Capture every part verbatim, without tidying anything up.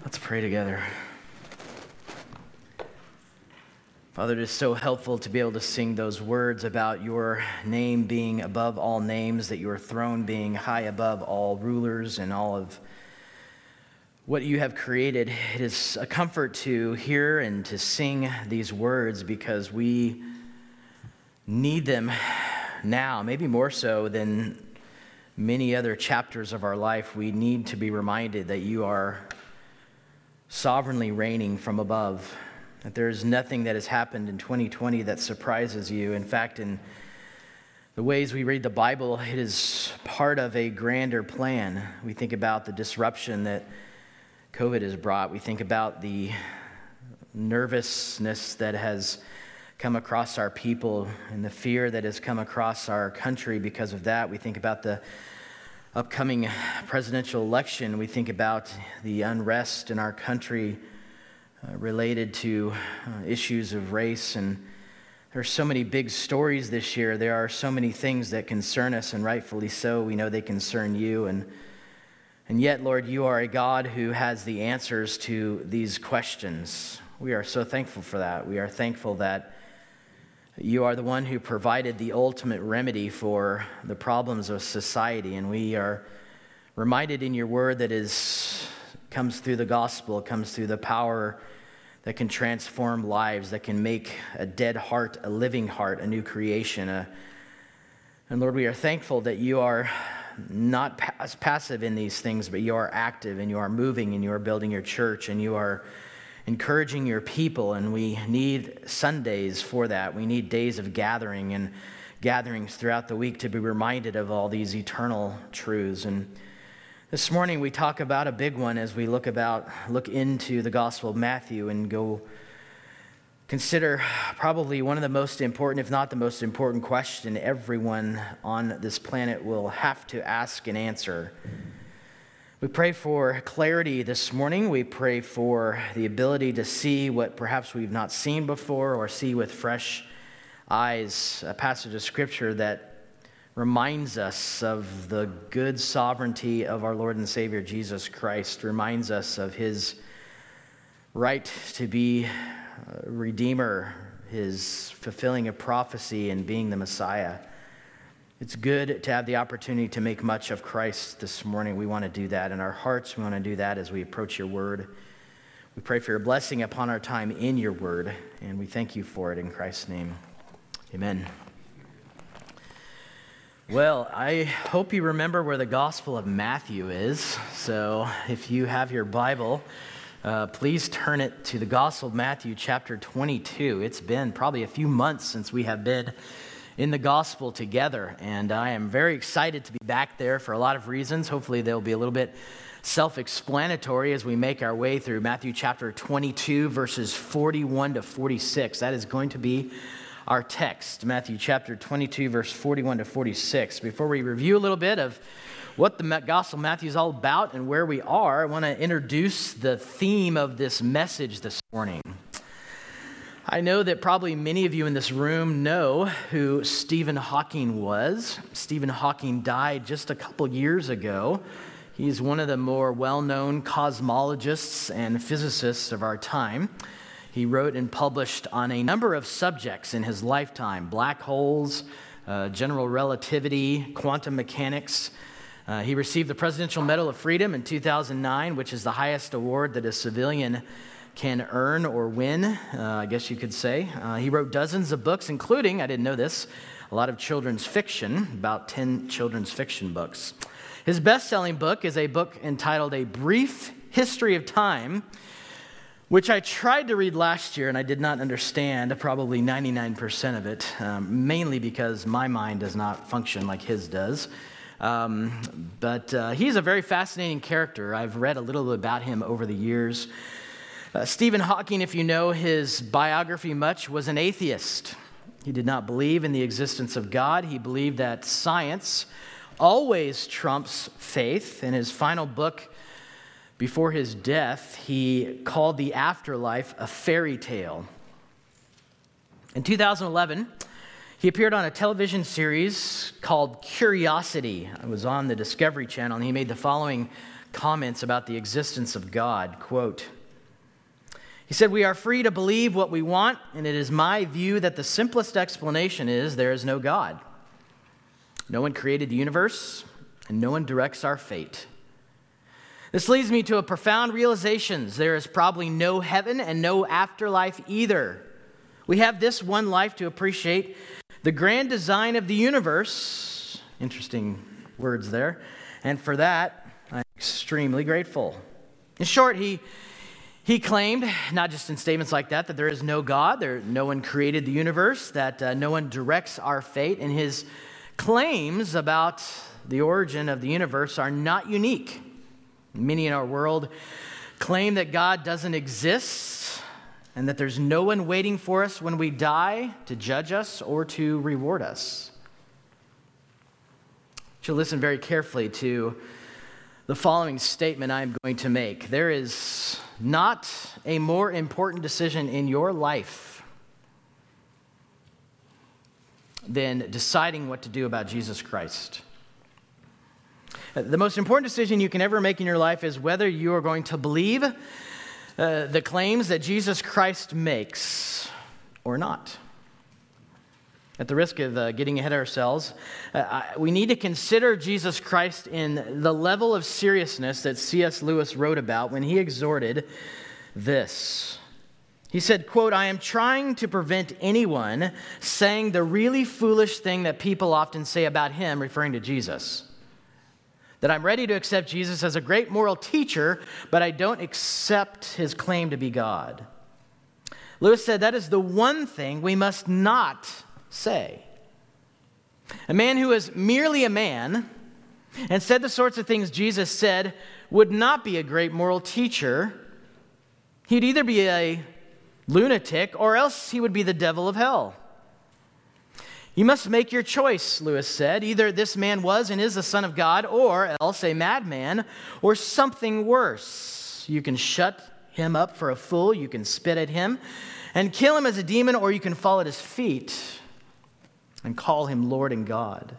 Let's pray together. Father, it is so helpful to be able to sing those words about your name being above all names, that your throne being high above all rulers and all of what you have created. It is a comfort to hear and to sing these words because we need them now, maybe more so than many other chapters of our life. We need to be reminded that you are sovereignly reigning from above, that there is nothing that has happened in twenty twenty that surprises you. In fact, in the ways we read the Bible, it is part of a grander plan. We think about the disruption that COVID has brought. We think about the nervousness that has come across our people and the fear that has come across our country because of that. We think about the upcoming presidential election. We think about the unrest in our country uh, related to uh, issues of race. And there are so many big stories this year. There are so many things that concern us, and rightfully so. We know they concern you. And, and yet, Lord, you are a God who has the answers to these questions. We are so thankful for that. We are thankful that you are the one who provided the ultimate remedy for the problems of society, and we are reminded in your word that is comes through the gospel, comes through the power that can transform lives, that can make a dead heart a living heart, a new creation. A, and Lord, we are thankful that you are not pas- passive in these things, but you are active, and you are moving, and you are building your church, and you are encouraging your people, and we need Sundays for that. We need days of gathering and gatherings throughout the week to be reminded of all these eternal truths. And this morning we talk about a big one as we look about look into the Gospel of Matthew and go consider probably one of the most important, if not the most important question everyone on this planet will have to ask and answer. We pray for clarity this morning. We pray for the ability to see what perhaps we've not seen before, or see with fresh eyes a passage of Scripture that reminds us of the good sovereignty of our Lord and Savior Jesus Christ, reminds us of his right to be a Redeemer, his fulfilling a prophecy and being the Messiah. It's good to have the opportunity to make much of Christ this morning. We want to do that in our hearts. We want to do that as we approach your word. We pray for your blessing upon our time in your word, and we thank you for it in Christ's name. Amen. Well, I hope you remember where the Gospel of Matthew is. So if you have your Bible, uh, please turn it to the Gospel of Matthew, chapter twenty-two. It's been probably a few months since we have been in the gospel together, and I am very excited to be back there for a lot of reasons. Hopefully they'll be a little bit self-explanatory as we make our way through Matthew chapter twenty-two, verses forty-one to forty-six. That is going to be our text, Matthew chapter twenty-two, verse forty-one to forty-six. Before we review a little bit of what the Gospel of Matthew is all about and where we are, I want to introduce the theme of this message this morning. I know that probably many of you in this room know who Stephen Hawking was. Stephen Hawking died just a couple years ago. He's one of the more well-known cosmologists and physicists of our time. He wrote and published on a number of subjects in his lifetime: black holes, uh, general relativity, quantum mechanics. Uh, he received the Presidential Medal of Freedom in two thousand nine, which is the highest award that a civilian can earn or win, uh, I guess you could say. Uh, he wrote dozens of books, including, I didn't know this, a lot of children's fiction, about ten children's fiction books. His best-selling book is a book entitled A Brief History of Time, which I tried to read last year, and I did not understand probably ninety-nine percent of it, um, mainly because my mind does not function like his does. Um, but uh, he's a very fascinating character. I've read a little bit about him over the years. Uh, Stephen Hawking, if you know his biography much, was an atheist. He did not believe in the existence of God. He believed that science always trumps faith. In his final book, before his death, he called the afterlife a fairy tale. In two thousand eleven, he appeared on a television series called Curiosity. It was on the Discovery Channel, and he made the following comments about the existence of God. Quote, he said, "We are free to believe what we want, and it is my view that the simplest explanation is there is no God. No one created the universe, and no one directs our fate. This leads me to a profound realization. There is probably no heaven and no afterlife either. We have this one life to appreciate the grand design of the universe." Interesting words there. "And for that, I'm extremely grateful." In short, he he claimed, not just in statements like that, that there is no God, there no one created the universe, that uh, no one directs our fate. And his claims about the origin of the universe are not unique. Many in our world claim that God doesn't exist and that there's no one waiting for us when we die to judge us or to reward us. You should listen very carefully to the following statement I'm going to make. There is not a more important decision in your life than deciding what to do about Jesus Christ. The most important decision you can ever make in your life is whether you are going to believe uh, the claims that Jesus Christ makes or not. At the risk of uh, getting ahead of ourselves, uh, I, we need to consider Jesus Christ in the level of seriousness that C S Lewis wrote about when he exhorted this. He said, quote, "I am trying to prevent anyone saying the really foolish thing that people often say about him," referring to Jesus. "That I'm ready to accept Jesus as a great moral teacher, but I don't accept his claim to be God." Lewis said that is the one thing we must not say. A man who is merely a man and said the sorts of things Jesus said would not be a great moral teacher. He'd either be a lunatic or else he would be the devil of hell. "You must make your choice," Lewis said. "Either this man was and is the Son of God, or else a madman, or something worse. You can shut him up for a fool, you can spit at him and kill him as a demon, or you can fall at his feet and call him Lord and God."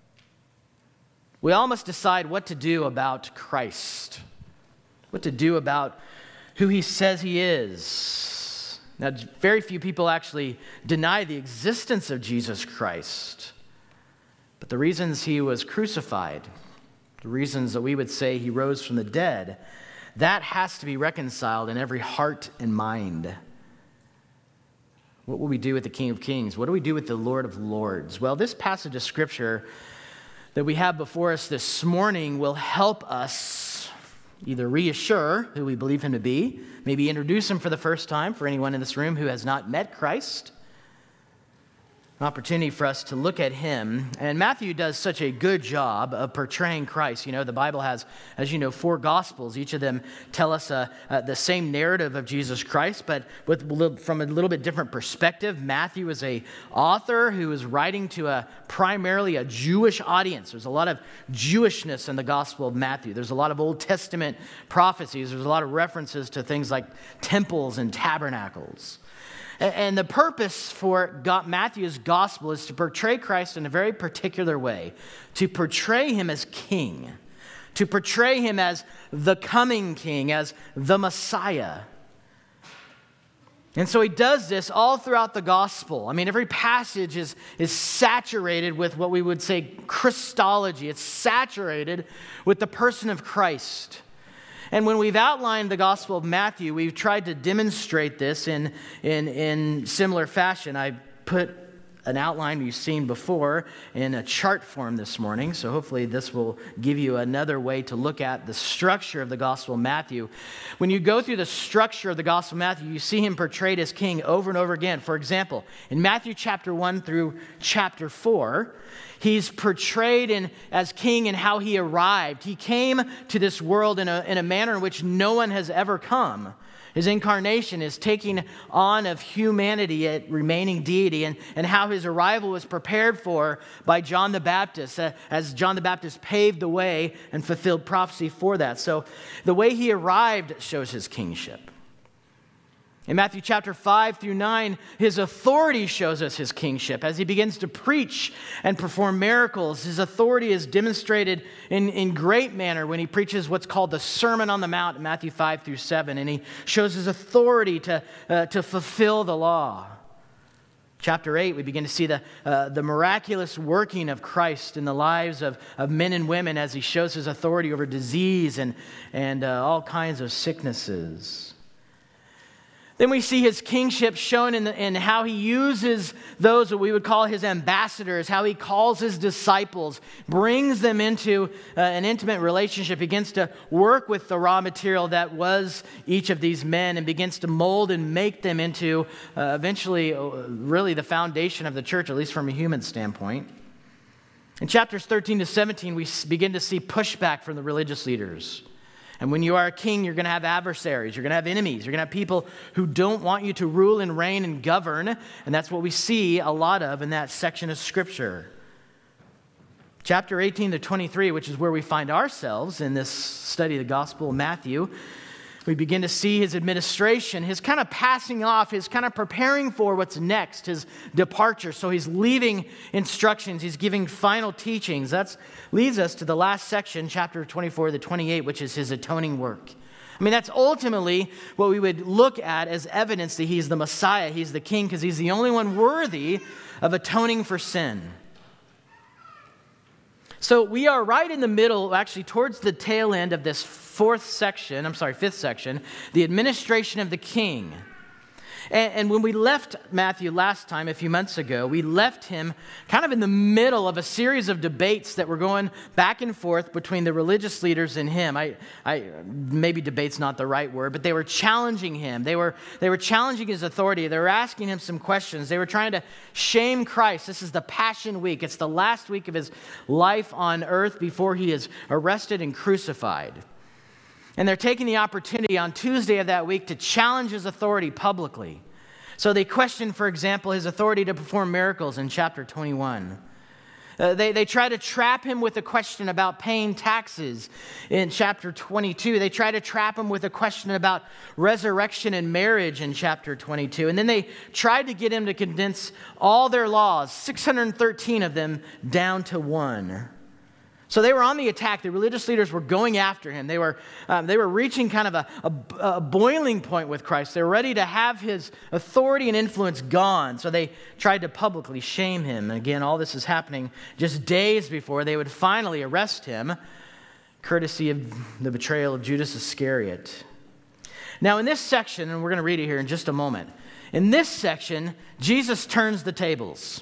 We all must decide what to do about Christ, what to do about who he says he is. Now, very few people actually deny the existence of Jesus Christ, but the reasons he was crucified, the reasons that we would say he rose from the dead, that has to be reconciled in every heart and mind. What will we do with the King of Kings? What do we do with the Lord of Lords? Well, this passage of Scripture that we have before us this morning will help us either reassure who we believe him to be, maybe introduce him for the first time for anyone in this room who has not met Christ, an opportunity for us to look at him. And Matthew does such a good job of portraying Christ. You know, the Bible has, as you know, four Gospels. Each of them tell us uh, uh, the same narrative of Jesus Christ, but with a little, from a little bit different perspective. Matthew is a author who is writing to a primarily a Jewish audience. There's a lot of Jewishness in the Gospel of Matthew. There's a lot of Old Testament prophecies. There's a lot of references to things like temples and tabernacles. And the purpose for God, Matthew's gospel is to portray Christ in a very particular way, to portray him as king, to portray him as the coming king, as the Messiah. And so he does this all throughout the gospel. I mean, every passage is, is saturated with what we would say Christology. It's saturated with the person of Christ. And when we've outlined the Gospel of Matthew, we've tried to demonstrate this in, in, in similar fashion. I put an outline you've seen before in a chart form this morning, so hopefully this will give you another way to look at the structure of the Gospel of Matthew. When you go through the structure of the Gospel of Matthew, you see him portrayed as king over and over again. For example, in Matthew chapter one through chapter four, he's portrayed in, as king and how he arrived. He came to this world in a, in a manner in which no one has ever come. His incarnation is taking on of humanity at remaining deity, and, and how his arrival was prepared for by John the Baptist, uh, as John the Baptist paved the way and fulfilled prophecy for that. So the way he arrived shows his kingship. In Matthew chapter five through nine, his authority shows us his kingship. As he begins to preach and perform miracles, his authority is demonstrated in, in great manner when he preaches what's called the Sermon on the Mount in Matthew five through seven, and he shows his authority to, uh, to fulfill the law. Chapter eight, we begin to see the, uh, the miraculous working of Christ in the lives of, of men and women as he shows his authority over disease and, and uh, all kinds of sicknesses. Then we see his kingship shown in, the, in how he uses those that we would call his ambassadors, how he calls his disciples, brings them into uh, an intimate relationship, begins to work with the raw material that was each of these men and begins to mold and make them into uh, eventually uh, really the foundation of the church, at least from a human standpoint. In chapters thirteen to seventeen, we begin to see pushback from the religious leaders. And when you are a king, you're going to have adversaries. You're going to have enemies. You're going to have people who don't want you to rule and reign and govern. And that's what we see a lot of in that section of Scripture. Chapter eighteen to twenty-three, which is where we find ourselves in this study of the Gospel of Matthew, we begin to see his administration, his kind of passing off, his kind of preparing for what's next, his departure. So he's leaving instructions. He's giving final teachings. That leads us to the last section, chapter twenty-four to twenty-eight, which is his atoning work. I mean, that's ultimately what we would look at as evidence that he's the Messiah, he's the king, because he's the only one worthy of atoning for sin. So we are right in the middle, actually towards the tail end of this fourth section, I'm sorry, fifth section, the administration of the king. And, and when we left Matthew last time, a few months ago, we left him kind of in the middle of a series of debates that were going back and forth between the religious leaders and him. I, I maybe debate's not the right word, but they were challenging him. They were, they were challenging his authority. They were asking him some questions. They were trying to shame Christ. This is the Passion Week. It's the last week of his life on earth before he is arrested and crucified. And they're taking the opportunity on Tuesday of that week to challenge his authority publicly. So they question, for example, his authority to perform miracles in chapter twenty-one. Uh, they, they try to trap him with a question about paying taxes in chapter twenty-two. They try to trap him with a question about resurrection and marriage in chapter twenty-two. And then they tried to get him to condense all their laws, six hundred thirteen of them, down to one. So they were on the attack. The religious leaders were going after him. They were, um, they were reaching kind of a, a, a boiling point with Christ. They were ready to have his authority and influence gone. So they tried to publicly shame him. And again, all this is happening just days before they would finally arrest him, courtesy of the betrayal of Judas Iscariot. Now in this section, and we're going to read it here in just a moment, in this section, Jesus turns the tables.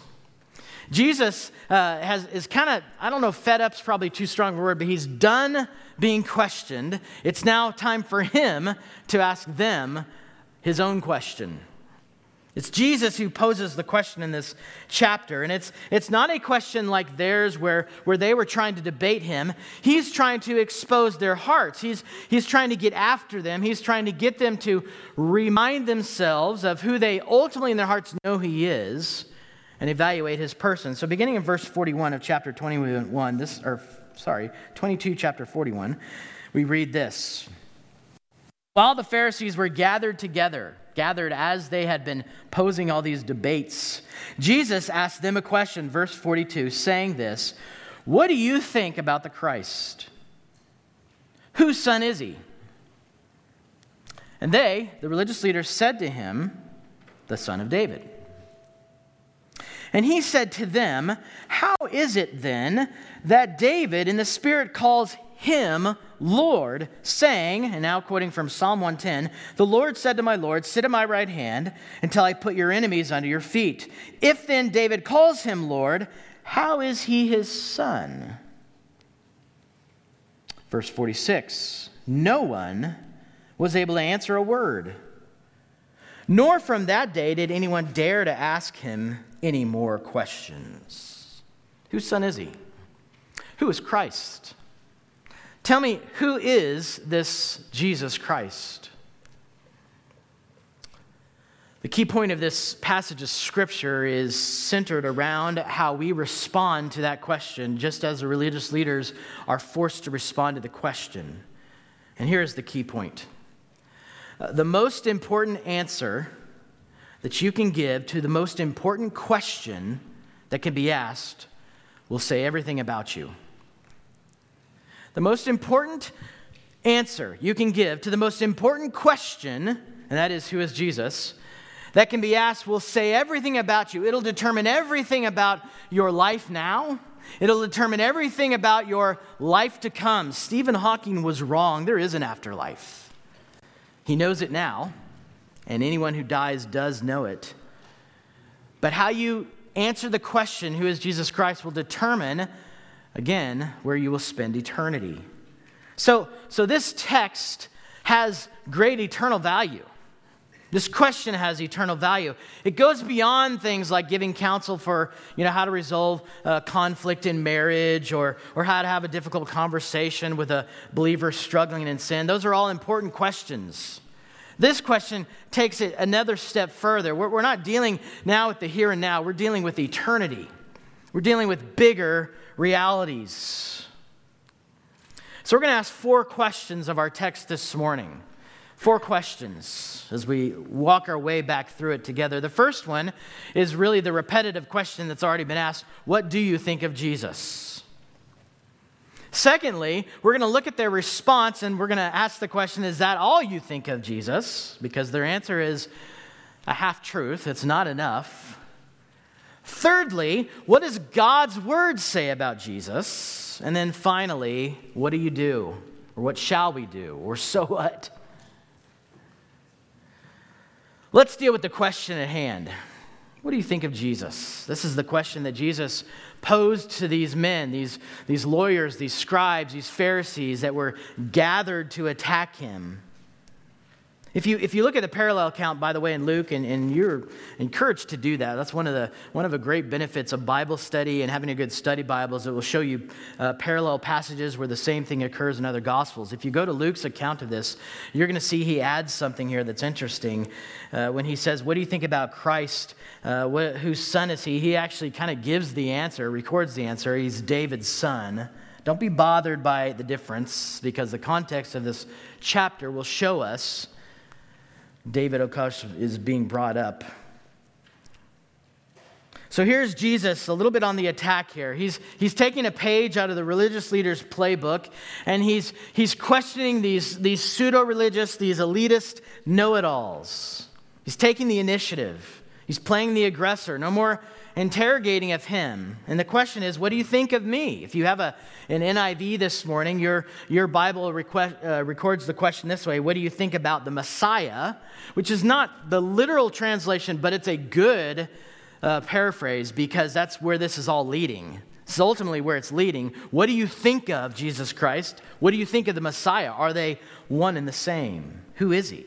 Jesus uh, has is kind of, I don't know, fed up's probably too strong a word, but he's done being questioned. It's now time for him to ask them his own question. It's Jesus who poses the question in this chapter, and it's it's not a question like theirs where, where they were trying to debate him. He's trying to expose their hearts. He's, he's trying to get after them. He's trying to get them to remind themselves of who they ultimately in their hearts know he is, and evaluate his person. So beginning in verse forty-one of chapter twenty-one, this, or sorry, twenty-two, chapter forty-one, we read this. While the Pharisees were gathered together, gathered as they had been posing all these debates, Jesus asked them a question, verse forty-two, saying this, "What do you think about the Christ? Whose son is he?" And they, the religious leaders, said to him, "The son of David." And he said to them, "How is it then that David in the Spirit calls him Lord, saying," and now quoting from Psalm one ten, "The Lord said to my Lord, sit at my right hand until I put your enemies under your feet. If then David calls him Lord, how is he his son?" Verse forty-six, no one was able to answer a word. Nor from that day did anyone dare to ask him any more questions. Whose son is he? Who is Christ? Tell me, who is this Jesus Christ? The key point of this passage of Scripture is centered around how we respond to that question, just as the religious leaders are forced to respond to the question. And here is the key point. Uh, the most important answer that you can give to the most important question that can be asked will say everything about you. The most important answer you can give to the most important question, and that is, who is Jesus, that can be asked will say everything about you. It'll determine everything about your life now. It'll determine everything about your life to come. Stephen Hawking was wrong. There is an afterlife. He knows it now, and anyone who dies does know it. But how you answer the question, who is Jesus Christ, will determine, again, where you will spend eternity. So, so this text has great eternal value. This question has eternal value. It goes beyond things like giving counsel for, you know, how to resolve uh, conflict in marriage or, or how to have a difficult conversation with a believer struggling in sin. Those are all important questions. This question takes it another step further. We're, we're not dealing now with the here and now. We're dealing with eternity. We're dealing with bigger realities. So we're going to ask four questions of our text this morning. Four questions as we walk our way back through it together. The first one is really the repetitive question that's already been asked. What do you think of Jesus? Secondly, we're going to look at their response and we're going to ask the question, is that all you think of Jesus? Because their answer is a half-truth. It's not enough. Thirdly, what does God's word say about Jesus? And then finally, what do you do? Or what shall we do? Or so what? Let's deal with the question at hand. What do you think of Jesus? This is the question that Jesus posed to these men, these, these lawyers, these scribes, these Pharisees that were gathered to attack him. If you if you look at the parallel account, by the way, in Luke, and, and you're encouraged to do that. That's one of the one of the great benefits of Bible study and having a good study Bibles. It will show you uh, parallel passages where the same thing occurs in other Gospels. If you go to Luke's account of this, you're going to see he adds something here that's interesting. Uh, when he says, what do you think about Christ? Uh, what, whose son is he? He actually kind of gives the answer, records the answer. He's David's son. Don't be bothered by the difference, because the context of this chapter will show us David, of course, is being brought up. So here's Jesus a little bit on the attack here. He's, he's taking a page out of the religious leader's playbook, and he's, he's questioning these, these pseudo-religious, these elitist know-it-alls. He's taking the initiative. He's playing the aggressor. No more interrogating of him. And the question is, what do you think of me? If you have a, an N I V this morning, your, your Bible request, uh, records the question this way: what do you think about the Messiah? Which is not the literal translation, but it's a good uh, paraphrase, because that's where this is all leading. This is ultimately where it's leading. What do you think of Jesus Christ? What do you think of the Messiah? Are they one and the same? Who is he?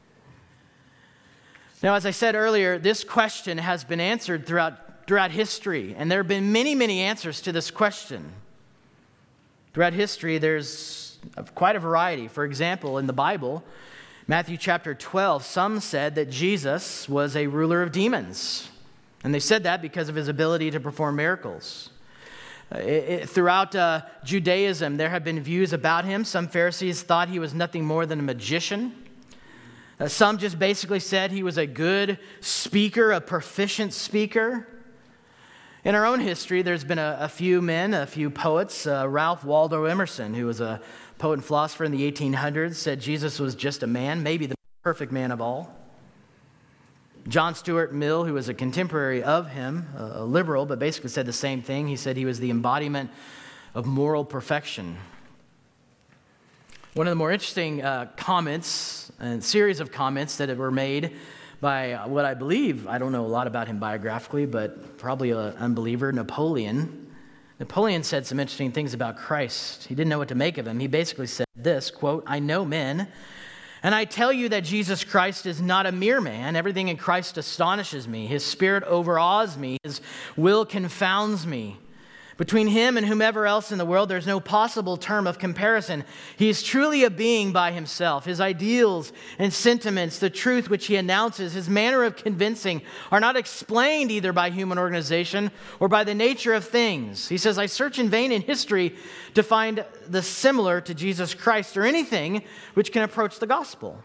Now, as I said earlier, this question has been answered throughout throughout history, and there have been many, many answers to this question. Throughout history, there's quite a variety. For example, in the Bible, Matthew chapter twelve, some said that Jesus was a ruler of demons, and they said that because of his ability to perform miracles. It, it, throughout uh, Judaism, there have been views about him. Some Pharisees thought he was nothing more than a magician. Uh, some just basically said he was a good speaker, a proficient speaker. In our own history, there's been a, a few men, a few poets. Uh, Ralph Waldo Emerson, who was a poet and philosopher in the eighteen hundreds, said Jesus was just a man, maybe the perfect man of all. John Stuart Mill, who was a contemporary of him, a liberal, but basically said the same thing. He said he was the embodiment of moral perfection. One of the more interesting uh, comments, and series of comments that were made by what I believe, I don't know a lot about him biographically, but probably an unbeliever, Napoleon. Napoleon said some interesting things about Christ. He didn't know what to make of him. He basically said this, quote, "I know men, and I tell you that Jesus Christ is not a mere man. Everything in Christ astonishes me. His spirit overawes me. His will confounds me. Between him and whomever else in the world, there's no possible term of comparison. He is truly a being by himself. His ideals and sentiments, the truth which he announces, his manner of convincing, are not explained either by human organization or by the nature of things." He says, "I search in vain in history to find the similar to Jesus Christ or anything which can approach the gospel."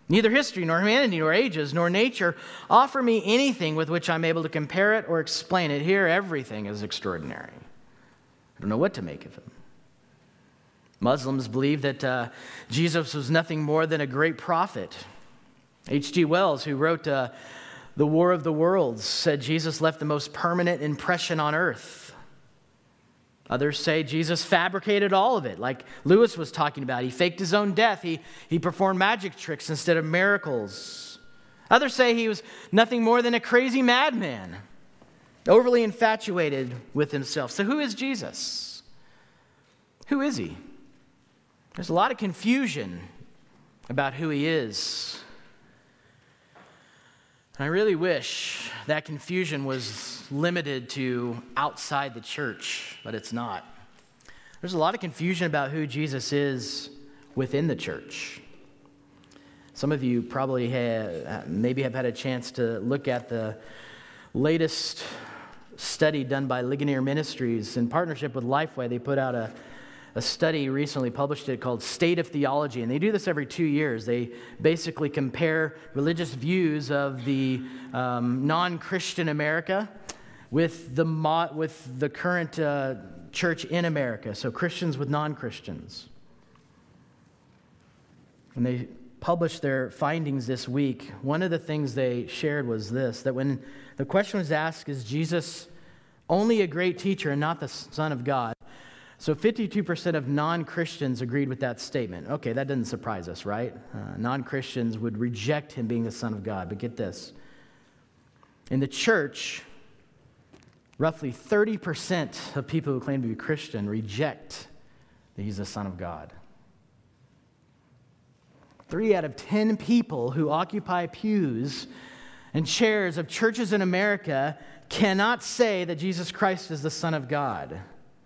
Neither history, nor humanity, nor ages, nor nature offer me anything with which I'm able to compare it or explain it. Here, everything is extraordinary. I don't know what to make of him. Muslims believe that uh, Jesus was nothing more than a great prophet. H G Wells, who wrote uh, The War of the Worlds, said Jesus left the most permanent impression on earth. Others say Jesus fabricated all of it, like Lewis was talking about. He faked his own death. He, he performed magic tricks instead of miracles. Others say he was nothing more than a crazy madman, overly infatuated with himself. So who is Jesus? Who is he? There's a lot of confusion about who he is. And I really wish that confusion was limited to outside the church, but it's not. There's a lot of confusion about who Jesus is within the church. Some of you probably have, maybe have had a chance to look at the latest study done by Ligonier Ministries in partnership with Lifeway. They put out a A study recently published it called State of Theology, and they do this every two years. They basically compare religious views of the um, non-Christian America with the mo- with the current uh, church in America, so Christians with non-Christians. When they published their findings this week, one of the things they shared was this, that when the question was asked, is Jesus only a great teacher and not the Son of God? So fifty-two percent of non-Christians agreed with that statement. Okay, that doesn't surprise us, right? Uh, non-Christians would reject him being the Son of God. But get this. In the church, roughly thirty percent of people who claim to be Christian reject that he's the Son of God. Three out of ten people who occupy pews and chairs of churches in America cannot say that Jesus Christ is the Son of God.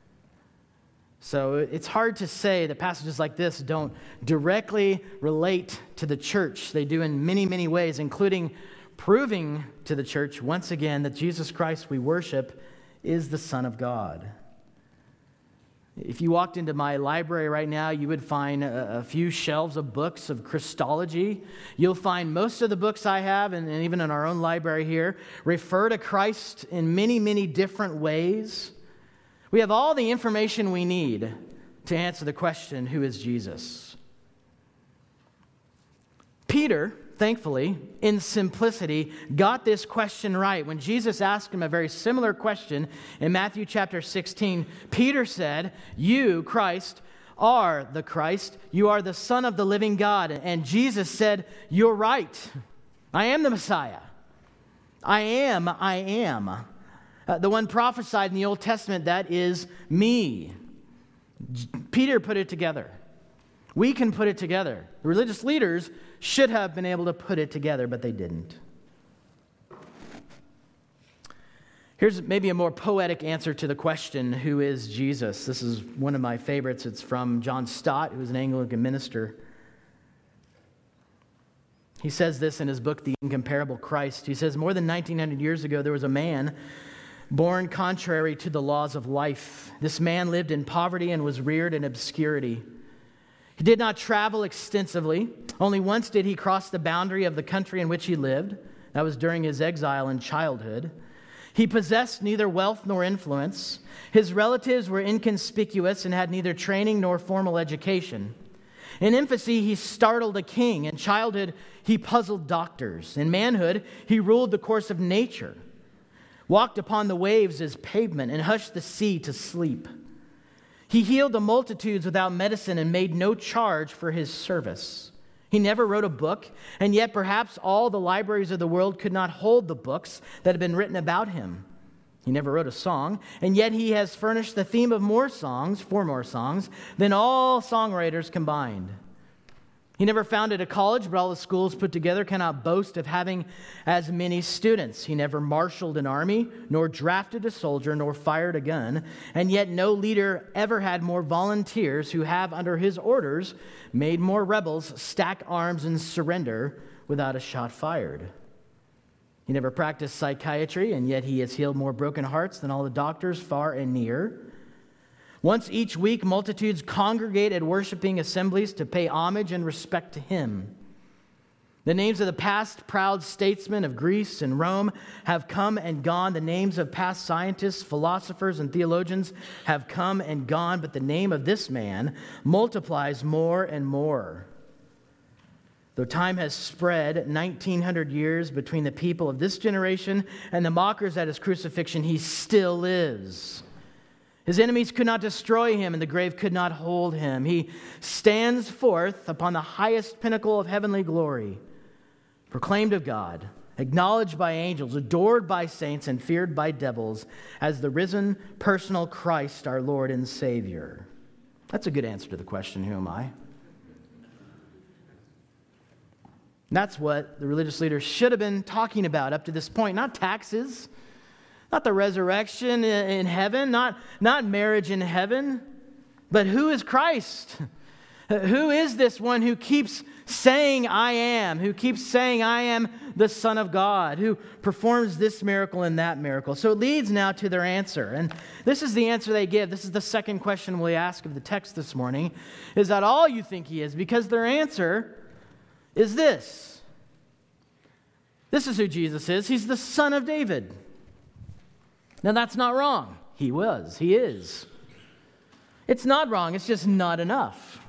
So it's hard to say that passages like this don't directly relate to the church. They do in many, many ways, including proving to the church once again that Jesus Christ we worship is the Son of God. If you walked into my library right now, you would find a, a few shelves of books of Christology. You'll find most of the books I have, and, and even in our own library here, refer to Christ in many, many different ways. We have all the information we need to answer the question, who is Jesus? Peter, thankfully, in simplicity, got this question right. When Jesus asked him a very similar question in Matthew chapter sixteen, Peter said, "You, Christ, are the Christ. You are the Son of the living God." And Jesus said, "You're right. I am the Messiah. I am, I am. Uh, the one prophesied in the Old Testament, that is me." J- Peter put it together. We can put it together. The religious leaders should have been able to put it together, but they didn't. Here's maybe a more poetic answer to the question, who is Jesus? This is one of my favorites. It's from John Stott, who was an Anglican minister. He says this in his book, The Incomparable Christ. He says, more than nineteen hundred years ago, there was a man born contrary to the laws of life. This man lived in poverty and was reared in obscurity. He did not travel extensively. Only once did he cross the boundary of the country in which he lived. That was during his exile in childhood. He possessed neither wealth nor influence. His relatives were inconspicuous and had neither training nor formal education. In infancy, he startled a king. In childhood, he puzzled doctors. In manhood, he ruled the course of nature, walked upon the waves as pavement, and hushed the sea to sleep. He healed the multitudes without medicine and made no charge for his service. He never wrote a book, and yet perhaps all the libraries of the world could not hold the books that had been written about him. He never wrote a song, and yet he has furnished the theme of more songs, four more songs, than all songwriters combined. He never founded a college, but all the schools put together cannot boast of having as many students. He never marshaled an army, nor drafted a soldier, nor fired a gun. And yet no leader ever had more volunteers who have, under his orders, made more rebels stack arms and surrender without a shot fired. He never practiced psychiatry, and yet he has healed more broken hearts than all the doctors far and near. Once each week, multitudes congregate at worshiping assemblies to pay homage and respect to him. The names of the past proud statesmen of Greece and Rome have come and gone. The names of past scientists, philosophers, and theologians have come and gone. But the name of this man multiplies more and more. Though time has spread nineteen hundred years between the people of this generation and the mockers at his crucifixion, he still lives. His enemies could not destroy him, and the grave could not hold him. He stands forth upon the highest pinnacle of heavenly glory, proclaimed of God, acknowledged by angels, adored by saints, and feared by devils as the risen personal Christ, our Lord and Savior. That's a good answer to the question, who am I? And that's what the religious leaders should have been talking about up to this point. Not taxes, not the resurrection in heaven, not, not marriage in heaven, but who is Christ? Who is this one who keeps saying, I am, who keeps saying, I am the Son of God, who performs this miracle and that miracle? So it leads now to their answer. And this is the answer they give. This is the second question we ask of the text this morning. Is that all you think he is? Because their answer is this. This is who Jesus is. He's the Son of David. Now that's not wrong. He was. He is. It's not wrong. It's just not enough.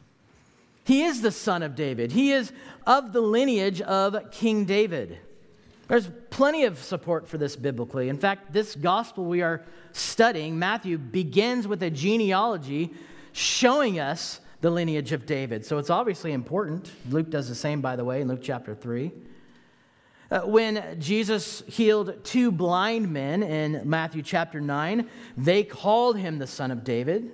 He is the Son of David. He is of the lineage of King David. There's plenty of support for this biblically. In fact, this gospel we are studying, Matthew, begins with a genealogy showing us the lineage of David. So it's obviously important. Luke does the same, by the way, in Luke chapter three. Uh, when Jesus healed two blind men in Matthew chapter nine, they called him the Son of David.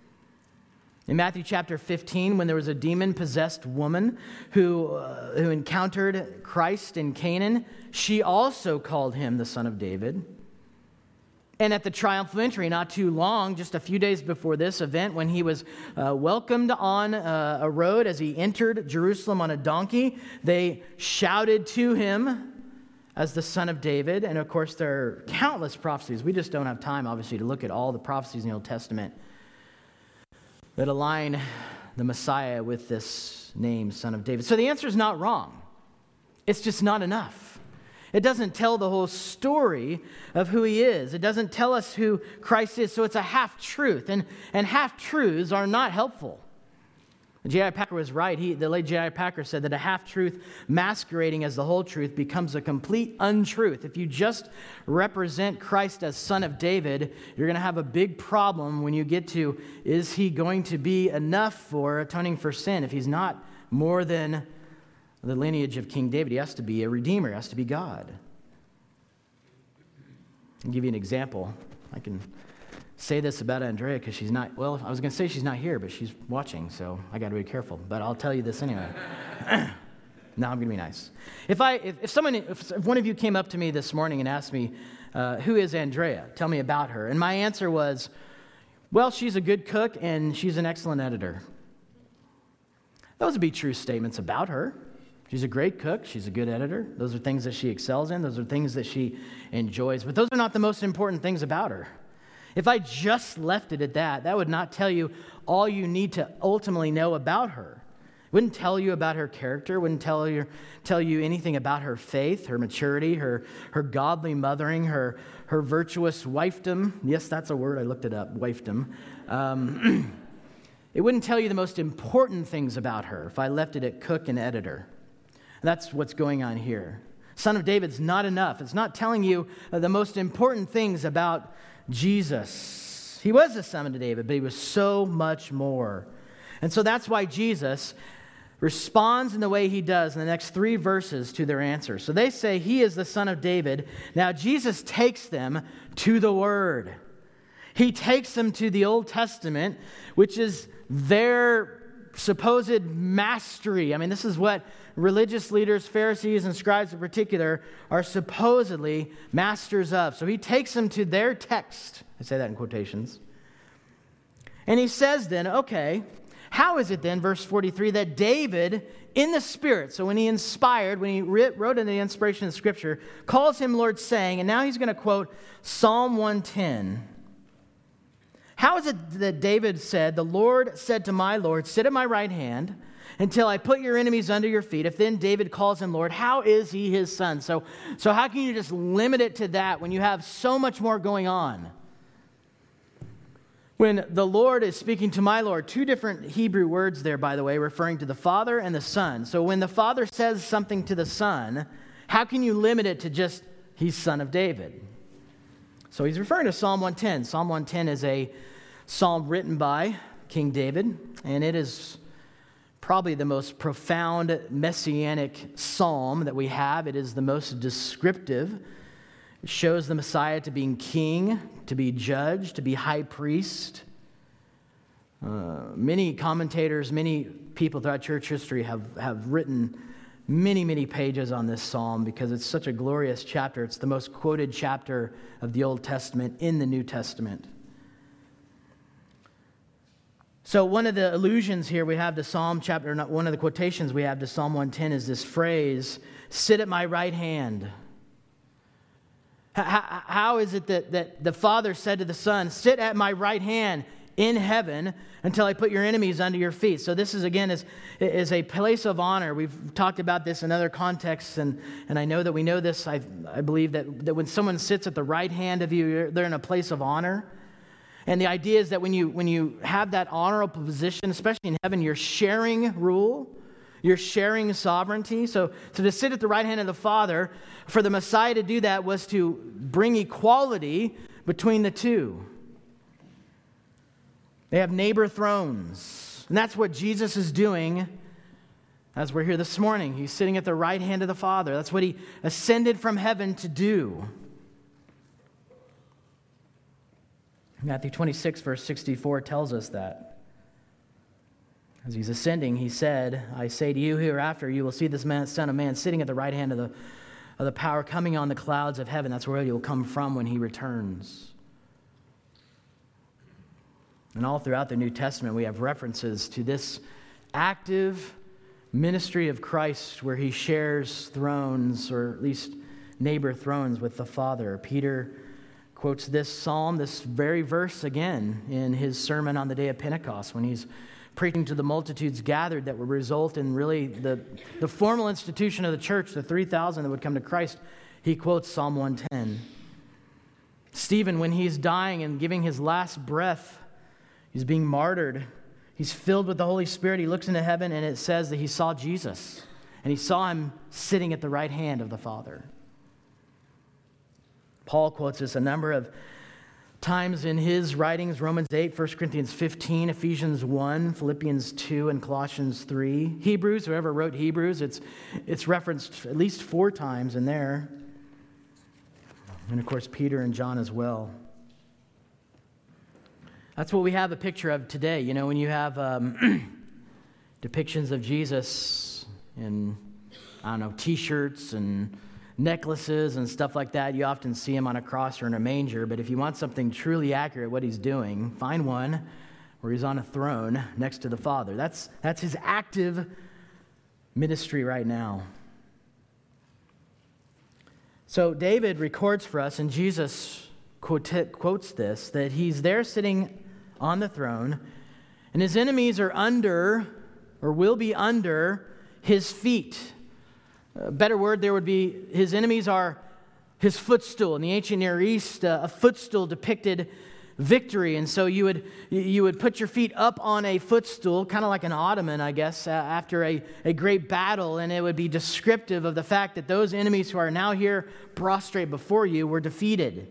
In Matthew chapter fifteen, when there was a demon-possessed woman who, uh, who encountered Christ in Canaan, she also called him the Son of David. And at the triumphal entry, not too long, just a few days before this event, when he was uh, welcomed on uh, a road as he entered Jerusalem on a donkey, they shouted to him as the Son of David. And of course, there are countless prophecies. We just don't have time, obviously, to look at all the prophecies in the Old Testament that align the Messiah with this name, Son of David. So the answer is not wrong. It's just not enough. It doesn't tell the whole story of who he is. It doesn't tell us who Christ is. So it's a half-truth, and, and half-truths are not helpful. J I Packer was right. He, the late J I Packer said that a half-truth masquerading as the whole truth becomes a complete untruth. If you just represent Christ as Son of David, you're going to have a big problem when you get to, is he going to be enough for atoning for sin? If he's not more than the lineage of King David, he has to be a redeemer, he has to be God. I'll give you an example. I can say this about Andrea because she's not, well, I was going to say she's not here, but she's watching, so I got to be careful. But I'll tell you this anyway. No, I'm going to be nice. If I, if, if someone, if, if one of you came up to me this morning and asked me, uh, who is Andrea? Tell me about her. And my answer was, well, she's a good cook and she's an excellent editor. Those would be true statements about her. She's a great cook. She's a good editor. Those are things that she excels in. Those are things that she enjoys. But those are not the most important things about her. If I just left it at that, that would not tell you all you need to ultimately know about her. It wouldn't tell you about her character. It wouldn't tell you, tell you anything about her faith, her maturity, her, her godly mothering, her, her virtuous wifedom. Yes, that's a word. I looked it up, wifedom. Um, it wouldn't tell you the most important things about her if I left it at cook and editor. That's what's going on here. Son of David's not enough. It's not telling you the most important things about Jesus. He was the Son of David, but he was so much more. And so that's why Jesus responds in the way he does in the next three verses to their answer. So they say he is the Son of David. Now Jesus takes them to the Word. He takes them to the Old Testament, which is their supposed mastery. I mean, this is what religious leaders, Pharisees, and scribes in particular, are supposedly masters of. So he takes them to their text. I say that in quotations. And he says then, okay, how is it then, verse forty-three, that David, in the Spirit, so when he inspired, when he wrote in the inspiration of Scripture, calls him Lord, saying, and now he's going to quote Psalm one ten. How is it that David said, the Lord said to my Lord, sit at my right hand until I put your enemies under your feet. If then David calls him Lord, how is he his son? So, so how can you just limit it to that when you have so much more going on? When the Lord is speaking to my Lord, two different Hebrew words there, by the way, referring to the Father and the Son. So when the Father says something to the Son, how can you limit it to just, he's son of David? So he's referring to Psalm one ten. Psalm one ten is a psalm written by King David, and it is probably the most profound messianic psalm that we have. It is the most descriptive. It shows the Messiah to being king, to be judge, to be high priest. Uh, many commentators, many people throughout church history have, have written many, many pages on this psalm because it's such a glorious chapter. It's the most quoted chapter of the Old Testament in the New Testament. So one of the allusions here we have to Psalm chapter, not one of the quotations we have to Psalm one ten is this phrase, sit at my right hand. How, how is it that, that the Father said to the Son, sit at my right hand in heaven until I put your enemies under your feet? So this is, again, is, is a place of honor. We've talked about this in other contexts, and, and I know that we know this. I, I believe that, that when someone sits at the right hand of you, they're in a place of honor. And the idea is that when you, when you have that honorable position, especially in heaven, you're sharing rule. You're sharing sovereignty. So, so to sit at the right hand of the Father, for the Messiah to do that was to bring equality between the two. They have neighbor thrones. And that's what Jesus is doing as we're here this morning. He's sitting at the right hand of the Father. That's what he ascended from heaven to do. Matthew twenty-six, verse sixty-four tells us that. As he's ascending, he said, I say to you, hereafter you will see this man, Son of Man sitting at the right hand of the, of the power, coming on the clouds of heaven. That's where he will come from when he returns. And all throughout the New Testament, we have references to this active ministry of Christ where he shares thrones, or at least neighbor thrones, with the Father. Peter quotes this psalm, this very verse again, in his sermon on the day of Pentecost when he's preaching to the multitudes gathered that would result in really the, the formal institution of the church, the three thousand that would come to Christ. He quotes Psalm one ten. Stephen, when he's dying and giving his last breath, he's being martyred. He's filled with the Holy Spirit. He looks into heaven and it says that he saw Jesus. And he saw him sitting at the right hand of the Father. Paul quotes this a number of times in his writings, Romans eight, First Corinthians fifteen, Ephesians one, Philippians two, and Colossians three. Hebrews, whoever wrote Hebrews, it's, it's referenced at least four times in there. And of course, Peter and John as well. That's what we have a picture of today. You know, when you have um, depictions of Jesus in, I don't know, T-shirts and necklaces and stuff like that, you often see him on a cross or in a manger. But if you want something truly accurate what he's doing, find one where he's on a throne next to the Father. That's, that's his active ministry right now. So David records for us, and Jesus quote, quotes this, that he's there sitting on the throne, and his enemies are under, or will be under, his feet. A better word there would be, his enemies are his footstool. In the ancient Near East, uh, a footstool depicted victory. And so you would you would put your feet up on a footstool, kind of like an ottoman, I guess, uh, after a, a great battle. And it would be descriptive of the fact that those enemies who are now here prostrate before you were defeated.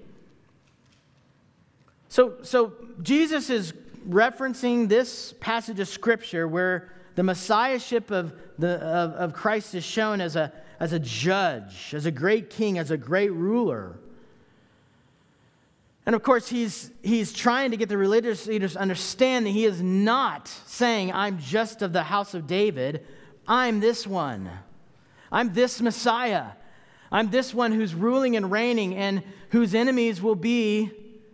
So, so Jesus is referencing this passage of Scripture where the messiahship of, the, of, of Christ is shown as a, as a judge, as a great king, as a great ruler. And of course, he's, he's trying to get the religious leaders to understand that he is not saying, I'm just of the house of David. I'm this one. I'm this Messiah. I'm this one who's ruling and reigning and whose enemies will be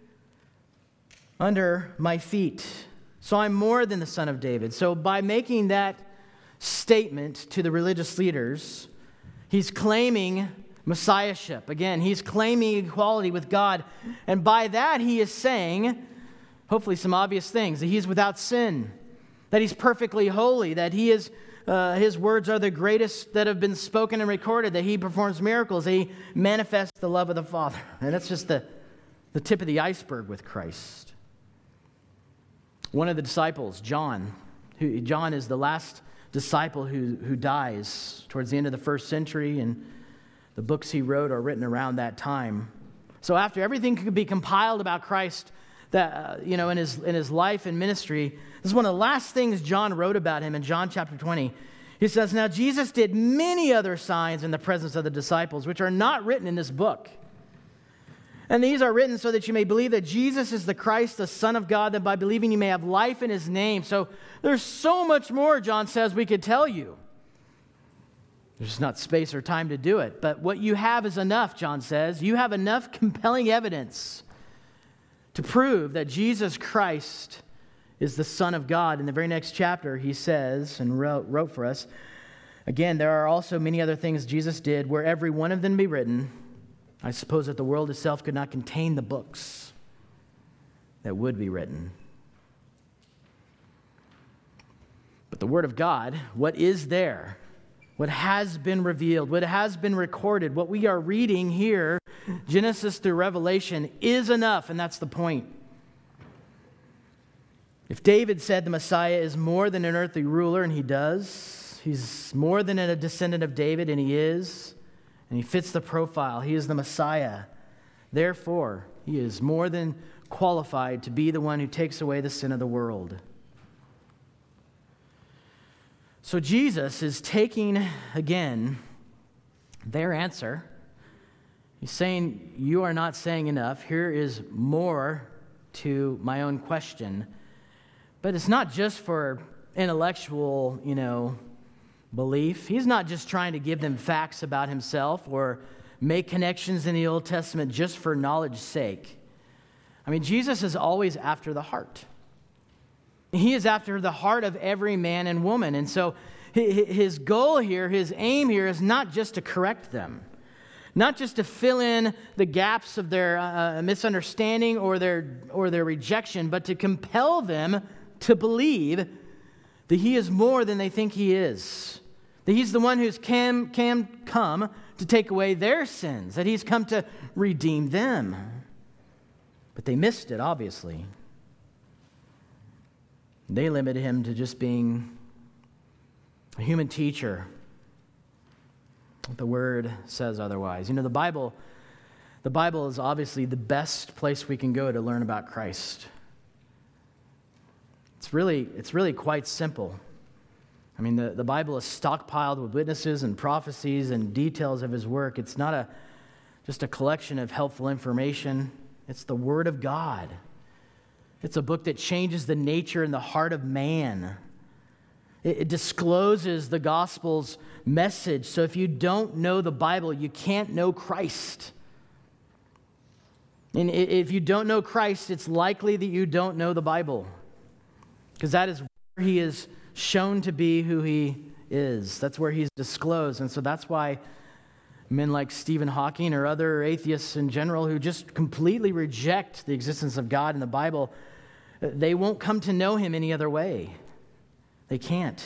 under my feet. So I'm more than the son of David. So by making that statement to the religious leaders, he's claiming messiahship. Again, he's claiming equality with God. And by that, he is saying, hopefully some obvious things, that he's without sin, that he's perfectly holy, that he is, uh, his words are the greatest that have been spoken and recorded, that he performs miracles, that he manifests the love of the Father. And that's just the, the tip of the iceberg with Christ. One of the disciples, John, who, John is the last disciple who, who dies towards the end of the first century, and the books he wrote are written around that time. So after everything could be compiled about Christ, that uh, you know, in his in his life and ministry, this is one of the last things John wrote about him in John chapter twenty. He says, "Now Jesus did many other signs in the presence of the disciples, which are not written in this book. And these are written so that you may believe that Jesus is the Christ, the Son of God, that by believing you may have life in his name." So there's so much more, John says, we could tell you. There's just not space or time to do it. But what you have is enough, John says. You have enough compelling evidence to prove that Jesus Christ is the Son of God. In the very next chapter, he says, and wrote, wrote for us, again, there are also many other things Jesus did, were every one of them be written, I suppose that the world itself could not contain the books that would be written. But the Word of God, what is there, what has been revealed, what has been recorded, what we are reading here, Genesis through Revelation, is enough, and that's the point. If David said the Messiah is more than an earthly ruler, and he does, he's more than a descendant of David, and he is, and he fits the profile. He is the Messiah. Therefore, he is more than qualified to be the one who takes away the sin of the world. So Jesus is taking, again, their answer. He's saying, you are not saying enough. Here is more to my own question. But it's not just for intellectual, you know, belief. He's not just trying to give them facts about himself or make connections in the Old Testament just for knowledge's sake. I mean, Jesus is always after the heart. He is after the heart of every man and woman. And so his goal here, his aim here is not just to correct them, not just to fill in the gaps of their uh, misunderstanding or their, or their rejection, but to compel them to believe that he is more than they think he is. That he's the one who's can, can come to take away their sins. That he's come to redeem them. But they missed it, obviously. They limited him to just being a human teacher. The Word says otherwise. You know, the Bible, the Bible is obviously the best place we can go to learn about Christ. It's really, it's really quite simple. I mean, the, the Bible is stockpiled with witnesses and prophecies and details of his work. It's not a just a collection of helpful information. It's the Word of God. It's a book that changes the nature and the heart of man. It, it discloses the gospel's message. So if you don't know the Bible, you can't know Christ. And if you don't know Christ, it's likely that you don't know the Bible. Because that is where he is shown to be who he is. That's where he's disclosed. And so that's why men like Stephen Hawking or other atheists in general who just completely reject the existence of God in the Bible, they won't come to know him any other way. They can't.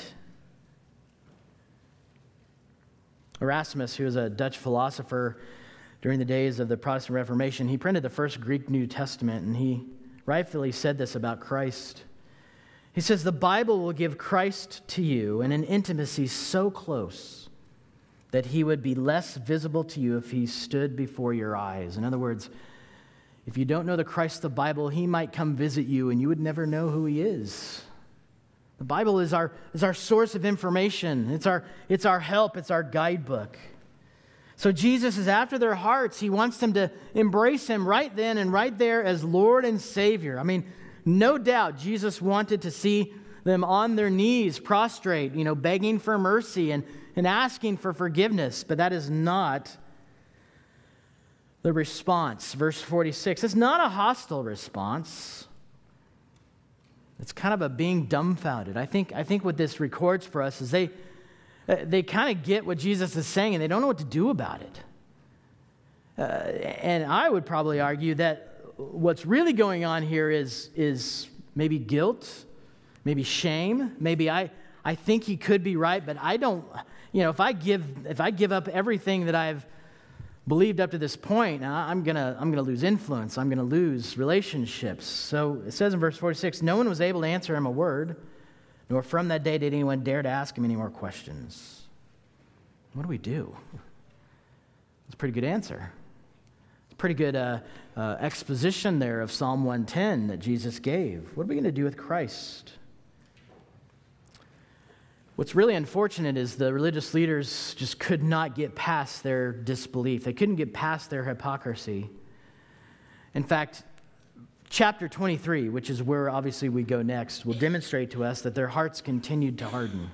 Erasmus, who was a Dutch philosopher during the days of the Protestant Reformation, he printed the first Greek New Testament, and he rightfully said this about Christ. He says, the Bible will give Christ to you in an intimacy so close that he would be less visible to you if he stood before your eyes. In other words, if you don't know the Christ of the Bible, he might come visit you and you would never know who he is. The Bible is our, is our source of information. It's our, it's our help. It's our guidebook. So Jesus is after their hearts. He wants them to embrace him right then and right there as Lord and Savior. I mean, no doubt Jesus wanted to see them on their knees, prostrate, you know, begging for mercy and, and asking for forgiveness. But that is not the response. Verse forty-six, it's not a hostile response. It's kind of a being dumbfounded. I think, I think what this records for us is they, they kind of get what Jesus is saying and they don't know what to do about it. Uh, and I would probably argue that what's really going on here is, is maybe guilt, maybe shame. Maybe I, I think he could be right, but I don't, you know, if I give if I give up everything that I've believed up to this point, I'm gonna I'm gonna lose influence. I'm gonna lose relationships. So it says in verse forty-six, no one was able to answer him a word, nor from that day did anyone dare to ask him any more questions. What do we do? It's a pretty good answer. It's a pretty good uh, uh, exposition there of Psalm one ten that Jesus gave. What are we going to do with Christ? What's really unfortunate is the religious leaders just could not get past their disbelief. They couldn't get past their hypocrisy. In fact, chapter twenty-three, which is where obviously we go next, will demonstrate to us that their hearts continued to harden.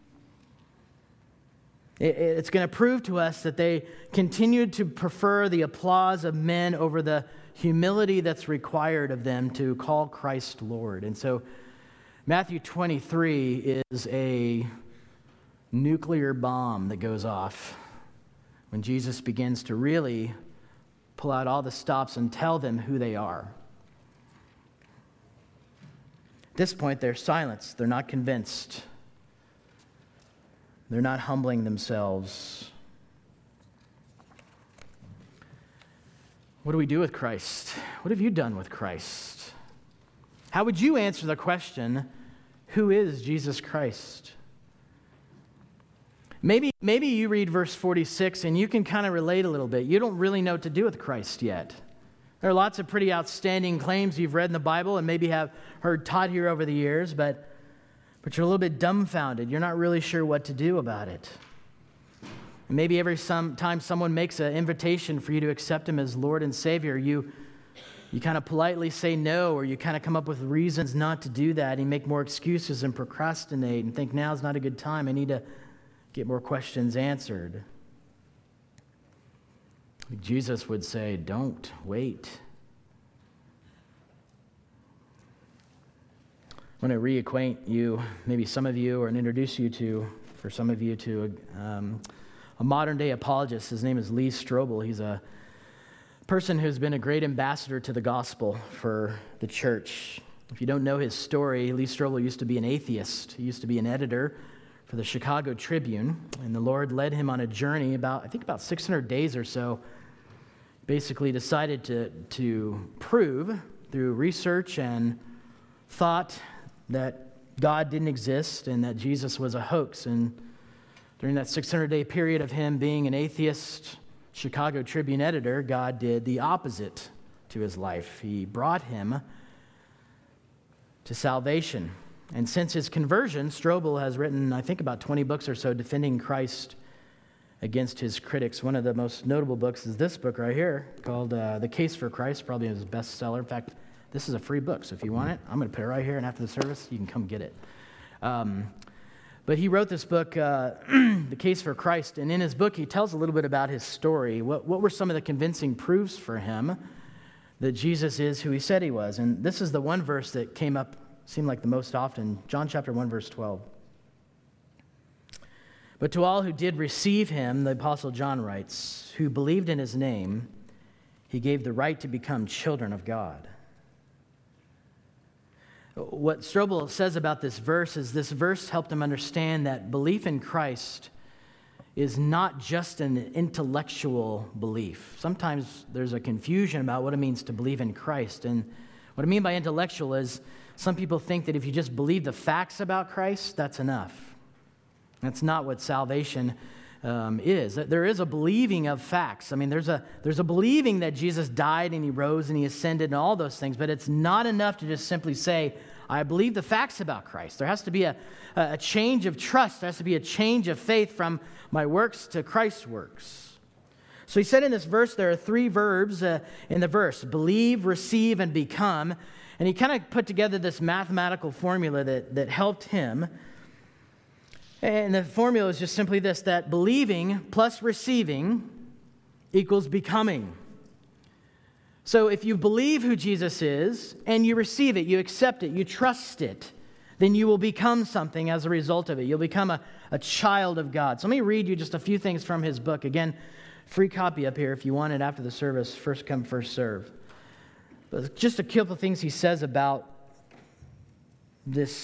It's going to prove to us that they continued to prefer the applause of men over the humility that's required of them to call Christ Lord. And so Matthew twenty-three is a nuclear bomb that goes off when Jesus begins to really pull out all the stops and tell them who they are. At this point, they're silenced. They're not convinced. They're not humbling themselves. What do we do with Christ? What have you done with Christ? How would you answer the question, who is Jesus Christ? Maybe, maybe you read verse forty-six and you can kind of relate a little bit. You don't really know what to do with Christ yet. There are lots of pretty outstanding claims you've read in the Bible and maybe have heard taught here over the years, but But you're a little bit dumbfounded. You're not really sure what to do about it. And maybe every some time someone makes an invitation for you to accept him as Lord and Savior, you you kind of politely say no, or you kind of come up with reasons not to do that, and you make more excuses and procrastinate and think now's not a good time. I need to get more questions answered. Jesus would say, don't wait. I want to reacquaint you, maybe some of you, or introduce you to, for some of you, to a, um, a modern-day apologist. His name is Lee Strobel. He's a person who's been a great ambassador to the gospel for the church. If you don't know his story, Lee Strobel used to be an atheist. He used to be an editor for the Chicago Tribune, and the Lord led him on a journey about, I think about six hundred days or so, basically decided to, to prove through research and thought that God didn't exist and that Jesus was a hoax. And during that six hundred day period of him being an atheist Chicago Tribune editor, God did the opposite to his life. He brought him to salvation. And since his conversion, Strobel has written, I think, about twenty books or so defending Christ against his critics. One of the most notable books is this book right here called uh, The Case for Christ, probably his bestseller. In fact, this is a free book, so if you want it, I'm going to put it right here, and after the service, you can come get it. Um, but he wrote this book, uh, The Case for Christ, and in his book, he tells a little bit about his story. What, what were some of the convincing proofs for him that Jesus is who he said he was? And this is the one verse that came up, seemed like the most often, John chapter one, verse twelve. But to all who did receive him, the Apostle John writes, who believed in his name, he gave the right to become children of God. What Strobel says about this verse is this verse helped him understand that belief in Christ is not just an intellectual belief. Sometimes there's a confusion about what it means to believe in Christ. And what I mean by intellectual is some people think that if you just believe the facts about Christ, that's enough. That's not what salvation um, is. There is a believing of facts. I mean, there's a there's a believing that Jesus died and he rose and he ascended and all those things, but it's not enough to just simply say, I believe the facts about Christ. There has to be a, a change of trust. There has to be a change of faith from my works to Christ's works. So he said in this verse, there are three verbs uh, in the verse, believe, receive, and become. And he kind of put together this mathematical formula that, that helped him. And the formula is just simply this, that believing plus receiving equals becoming. So if you believe who Jesus is and you receive it, you accept it, you trust it, then you will become something as a result of it. You'll become a, a child of God. So let me read you just a few things from his book. Again, free copy up here if you want it after the service. First come, first serve. But just a couple of things he says about this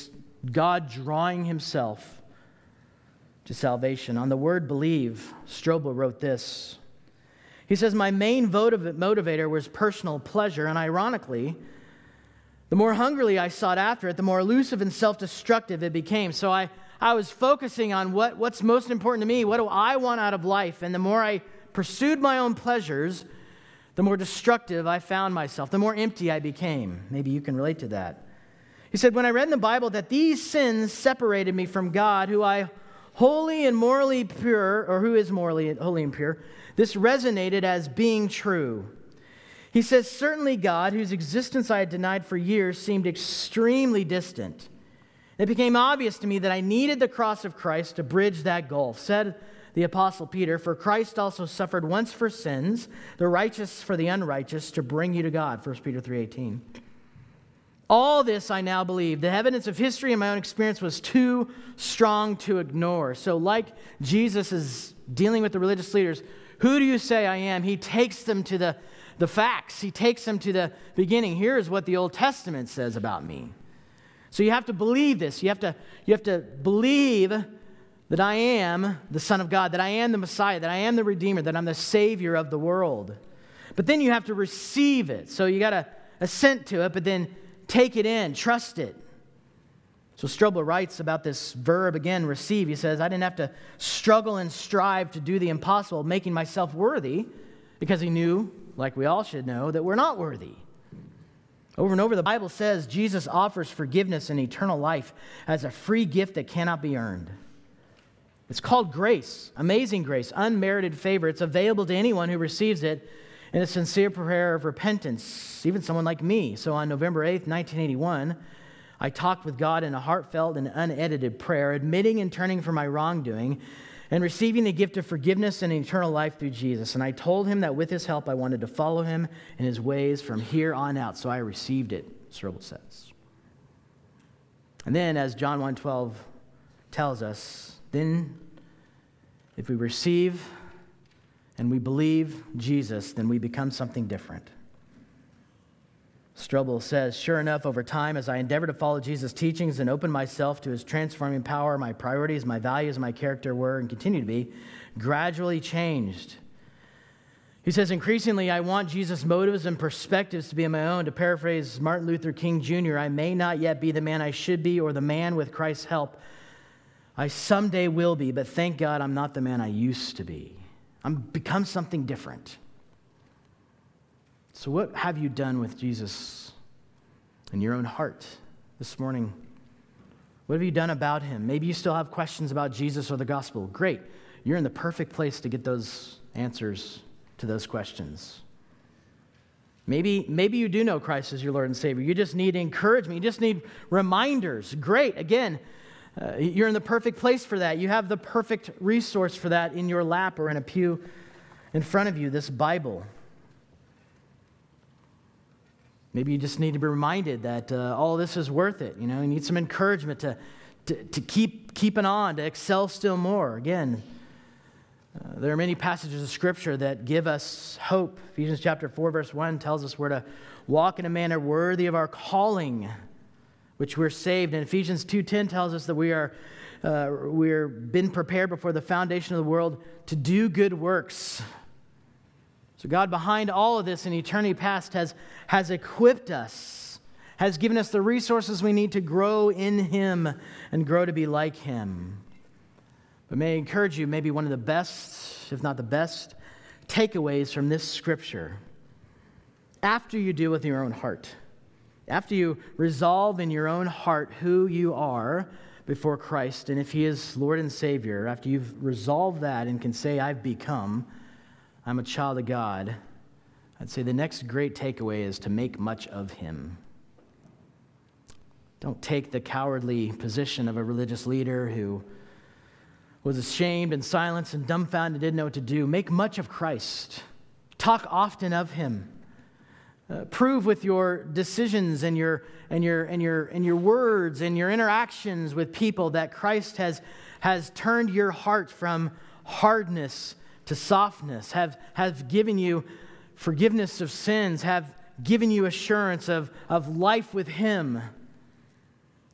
God drawing himself to salvation. On the word believe, Strobel wrote this. He says, my main motivator was personal pleasure, and ironically, the more hungrily I sought after it, the more elusive and self-destructive it became. So I, I was focusing on what, what's most important to me. What do I want out of life? And the more I pursued my own pleasures, the more destructive I found myself, the more empty I became. Maybe you can relate to that. He said, when I read in the Bible that these sins separated me from God, who I holy and morally pure, or who is morally holy and pure, this resonated as being true. He says, certainly God, whose existence I had denied for years, seemed extremely distant. It became obvious to me that I needed the cross of Christ to bridge that gulf. Said the Apostle Peter, for Christ also suffered once for sins, the righteous for the unrighteous, to bring you to God, First Peter three eighteen. All this I now believe. The evidence of history and my own experience was too strong to ignore. So like Jesus is dealing with the religious leaders, who do you say I am? He takes them to the, the facts. He takes them to the beginning. Here is what the Old Testament says about me. So you have to believe this. You have to, you have to believe that I am the Son of God, that I am the Messiah, that I am the Redeemer, that I'm the Savior of the world. But then you have to receive it. So you got to assent to it, but then take it in, trust it. So Strobel writes about this verb again, receive. He says, I didn't have to struggle and strive to do the impossible, making myself worthy, because he knew, like we all should know, that we're not worthy. Over and over, the Bible says Jesus offers forgiveness and eternal life as a free gift that cannot be earned. It's called grace, amazing grace, unmerited favor. It's available to anyone who receives it in a sincere prayer of repentance, even someone like me. So on November eighth, nineteen eighty-one, I talked with God in a heartfelt and unedited prayer, admitting and turning from my wrongdoing and receiving the gift of forgiveness and eternal life through Jesus. And I told him that with his help, I wanted to follow him in his ways from here on out. So I received it, Strobel says. And then, as John one twelve tells us, then if we receive and we believe Jesus, then we become something different. Strobel says, sure enough, over time, as I endeavor to follow Jesus' teachings and open myself to his transforming power, my priorities, my values, my character were, and continue to be, gradually changed. He says, increasingly, I want Jesus' motives and perspectives to be my own. To paraphrase Martin Luther King Junior, I may not yet be the man I should be or the man with Christ's help I someday will be, but thank God I'm not the man I used to be. I'm become something different. So what have you done with Jesus in your own heart this morning? What have you done about him? Maybe you still have questions about Jesus or the gospel. Great. You're in the perfect place to get those answers to those questions. Maybe, maybe you do know Christ as your Lord and Savior. You just need encouragement. You just need reminders. Great. Again, uh, you're in the perfect place for that. You have the perfect resource for that in your lap or in a pew in front of you, this Bible. Maybe you just need to be reminded that uh, all this is worth it. You know, you need some encouragement to, to, to keep keeping on, to excel still more. Again, uh, there are many passages of Scripture that give us hope. Ephesians chapter four, verse one tells us we're to walk in a manner worthy of our calling, which we're saved. And Ephesians two ten tells us that we are uh, we're been prepared before the foundation of the world to do good works. So God, behind all of this in eternity past, has, has equipped us, has given us the resources we need to grow in him and grow to be like him. But may I encourage you, maybe one of the best, if not the best, takeaways from this scripture, after you deal with your own heart, after you resolve in your own heart who you are before Christ, and if he is Lord and Savior, after you've resolved that and can say, I've become, I'm a child of God, I'd say the next great takeaway is to make much of him. Don't take the cowardly position of a religious leader who was ashamed and silenced and dumbfounded and didn't know what to do. Make much of Christ. Talk often of him. Uh, prove with your decisions and your and your and your and your words and your interactions with people that Christ has has turned your heart from hardness to softness, have, have given you forgiveness of sins, have given you assurance of, of life with him.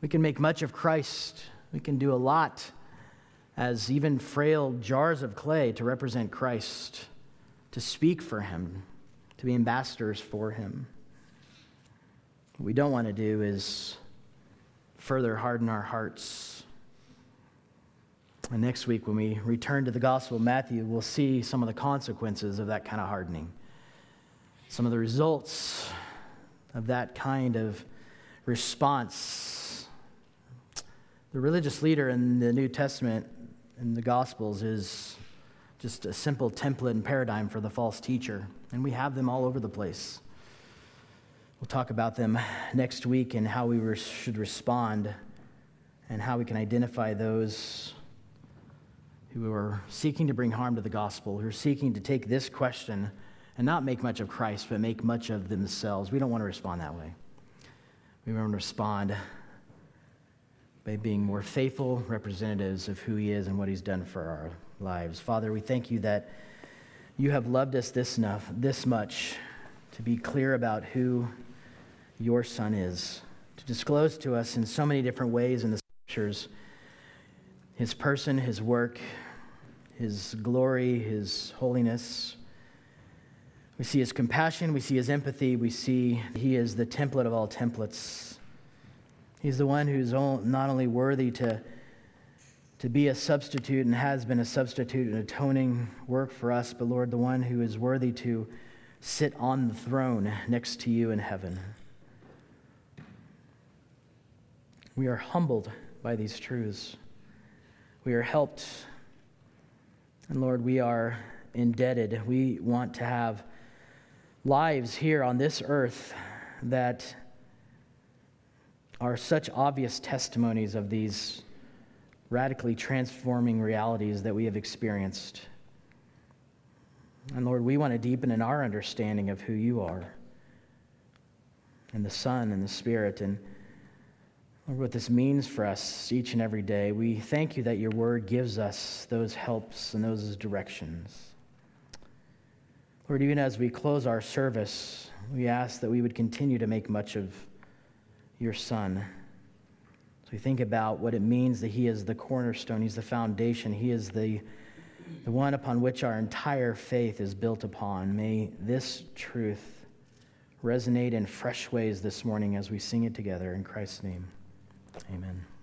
We can make much of Christ. We can do a lot as even frail jars of clay to represent Christ, to speak for him, to be ambassadors for him. What we don't want to do is further harden our hearts. And next week, when we return to the Gospel of Matthew, we'll see some of the consequences of that kind of hardening, some of the results of that kind of response. The religious leader in the New Testament, in the Gospels, is just a simple template and paradigm for the false teacher, and we have them all over the place. We'll talk about them next week and how we re- should respond and how we can identify those who are seeking to bring harm to the gospel, who are seeking to take this question and not make much of Christ, but make much of themselves. We don't want to respond that way. We want to respond by being more faithful representatives of who he is and what he's done for our lives. Father, we thank you that you have loved us this enough, this much, to be clear about who your Son is, to disclose to us in so many different ways in the Scriptures his person, his work, his glory, his holiness. We see his compassion, we see his empathy, we see he is the template of all templates. He's the one who's not only worthy to, to be a substitute and has been a substitute and atoning work for us, but Lord, the one who is worthy to sit on the throne next to you in heaven. We are humbled by these truths. We are helped. And Lord, we are indebted. We want to have lives here on this earth that are such obvious testimonies of these radically transforming realities that we have experienced. And Lord, we want to deepen in our understanding of who you are and the Son and the Spirit and Lord, what this means for us each and every day. We thank you that your word gives us those helps and those directions. Lord, even as we close our service, we ask that we would continue to make much of your Son. So we think about what it means that he is the cornerstone, he's the foundation, he is the, the one upon which our entire faith is built upon. May this truth resonate in fresh ways this morning as we sing it together in Christ's name. Amen.